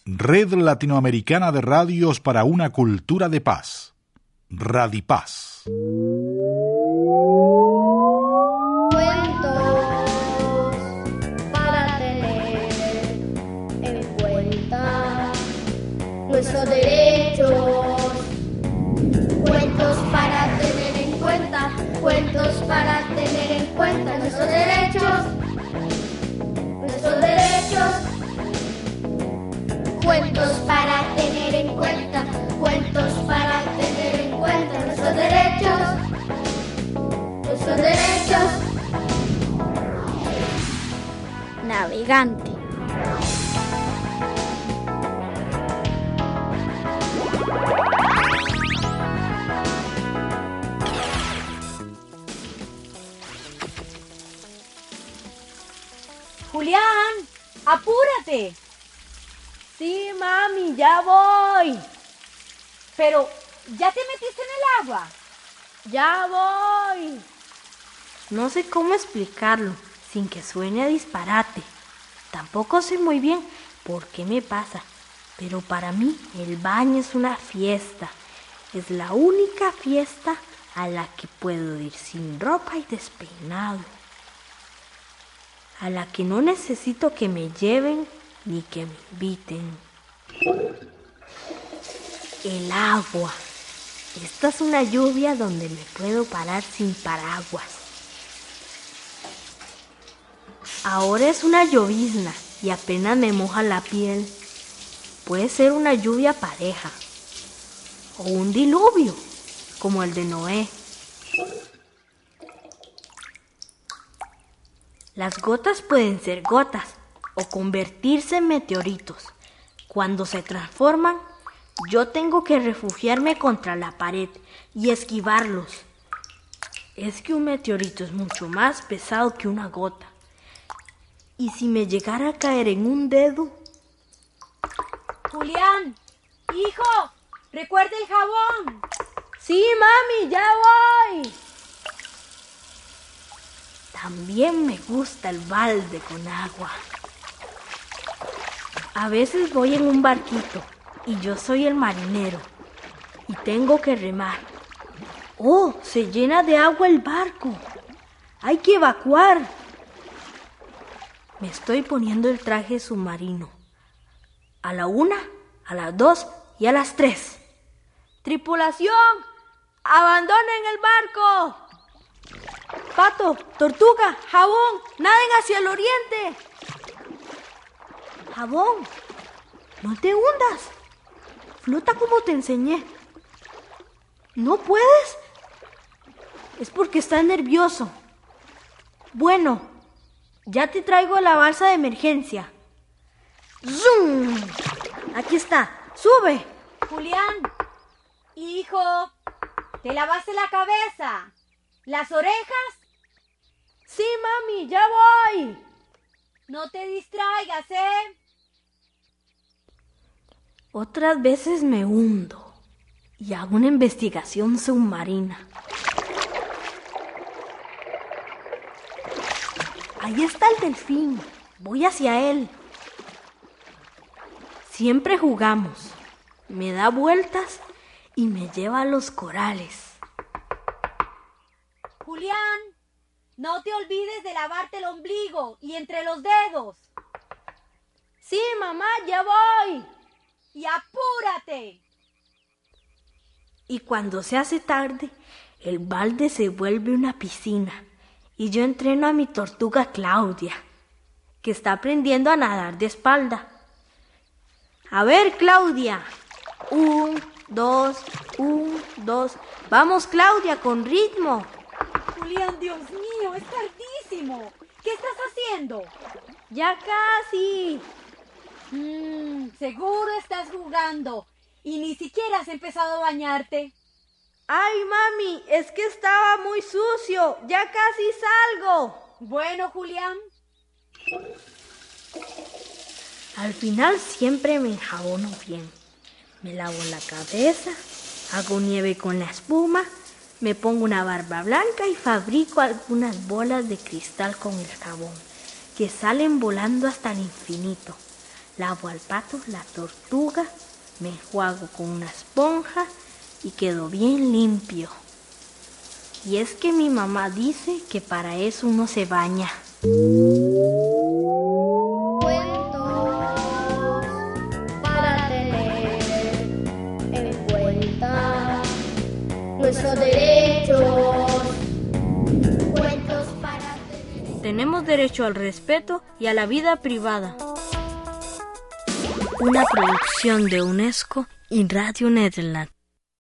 Red Latinoamericana de Radios para una Cultura de Paz. Radipaz. Cuentos para tener en cuenta nuestros derechos. Cuentos para tener en cuenta. Cuentos para tener en cuenta nuestros derechos. Nuestros derechos. Cuentos para tener en cuenta. Cuentos para tener en cuenta nuestros derechos. Nuestros derechos. Navegante. Julián, apúrate. Sí, mami, ya voy. Pero, ¿ya te metiste en el agua? Ya voy. No sé cómo explicarlo sin que suene a disparate. Tampoco sé muy bien por qué me pasa, pero para mí el baño es una fiesta. Es la única fiesta a la que puedo ir sin ropa y despeinado. A la que no necesito que me lleven ni que me inviten. El agua. Esta es una lluvia donde me puedo parar sin paraguas. Ahora es una llovizna y apenas me moja la piel. Puede ser una lluvia pareja o un diluvio, como el de Noé. Las gotas pueden ser gotas o convertirse en meteoritos. Cuando se transforman, yo tengo que refugiarme contra la pared y esquivarlos. Es que un meteorito es mucho más pesado que una gota. ¿Y si me llegara a caer en un dedo? Julián, hijo, recuerda el jabón. Sí, mami, ya voy. También me gusta el balde con agua. A veces voy en un barquito y yo soy el marinero y tengo que remar. ¡Oh! Se llena de agua el barco. ¡Hay que evacuar! Me estoy poniendo el traje submarino. A la 1, a las 2 y a las 3. ¡Tripulación! ¡Abandonen el barco! Pato, tortuga, jabón, naden hacia el oriente. Jabón, no te hundas. Flota como te enseñé. ¿No puedes? Es porque estás nervioso. Bueno, ya te traigo la balsa de emergencia. ¡Zum! Aquí está, sube. Julián, hijo, ¿te lavaste la cabeza? ¿Las orejas? Sí, mami, ya voy. No te distraigas, ¿eh? Otras veces me hundo y hago una investigación submarina. Ahí está el delfín. Voy hacia él. Siempre jugamos. Me da vueltas y me lleva a los corales. Julián, no te olvides de lavarte el ombligo y entre los dedos. Sí, mamá, ya voy. Y apúrate. Y cuando se hace tarde, el balde se vuelve una piscina y yo entreno a mi tortuga Claudia, que está aprendiendo a nadar de espalda. A ver, Claudia. 1, 2, 1, 2. Vamos, Claudia, con ritmo. Julián, Dios mío, es tardísimo. ¿Qué estás haciendo? Ya casi. Seguro estás jugando y ni siquiera has empezado a bañarte. Ay, mami, es que estaba muy sucio. Ya casi salgo. Bueno, Julián. Al final siempre me enjabono bien. Me lavo la cabeza, hago nieve con la espuma, me pongo una barba blanca y fabrico algunas bolas de cristal con el jabón que salen volando hasta el infinito. lavo al pato, la tortuga, me enjuago con una esponja y quedo bien limpio. Y es que mi mamá dice que para eso uno se baña. Cuentos para tener en cuenta nuestros derechos. Cuentos para tener. Tenemos derecho al respeto y a la vida privada. Una producción de UNESCO y Radio Nederland.